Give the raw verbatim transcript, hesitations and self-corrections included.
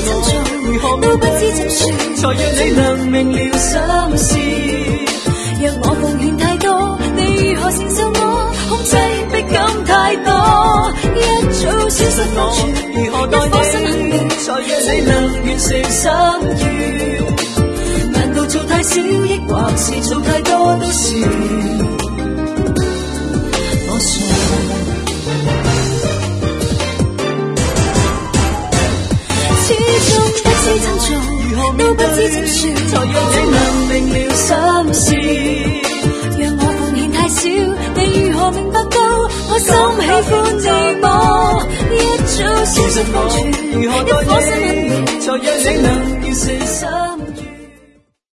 怎做，都不知怎說，才讓你能明了心事。若我奉獻太多，你如何承受我控制的感太多？一早消失我，如何待你，才讓你能完成心願？難道做太少，抑或是做太多都是我傻？始終不知怎做，都不知怎說，才讓你能明了心事。讓我奉獻太少，你如何明白到我心喜歡你麼？一早消失我，如何待你，才讓你能完成心。